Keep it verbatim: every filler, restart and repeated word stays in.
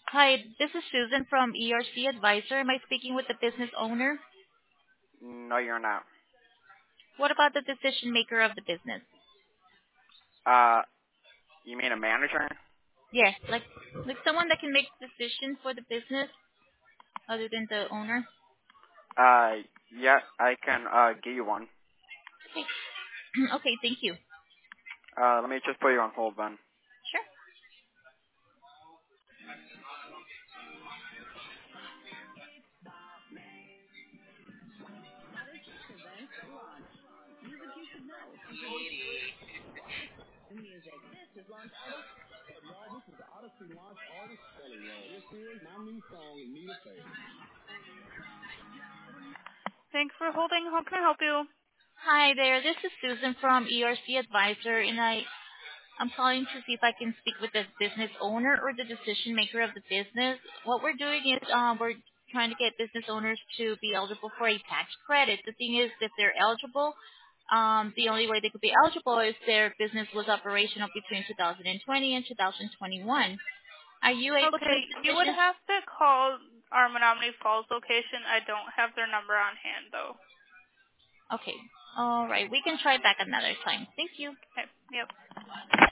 Hi, this is Susan from E R C Advisor. Am I speaking with the business owner? No, you're not. What about the decision maker of the business? Uh, you mean a manager? Yes, like like someone that can make decisions for the business other than the owner. Uh, yeah, I can uh give you one. Okay, thank you. Uh, let me just put you on hold then. Sure. Thanks for holding. How can I help you? Hi there, this is Susan from E R C Advisor, and I I'm calling to see if I can speak with the business owner or the decision maker of the business. What we're doing is um, we're trying to get business owners to be eligible for a tax credit. The thing is, if they're eligible, um, the only way they could be eligible is their business was operational between two thousand twenty and two thousand twenty-one. Are you able to Okay, make you would decisions? have to call our Menominee Falls location. I don't have their number on hand, though. Okay. All right. We can try back another time. Thank you. Okay, yep.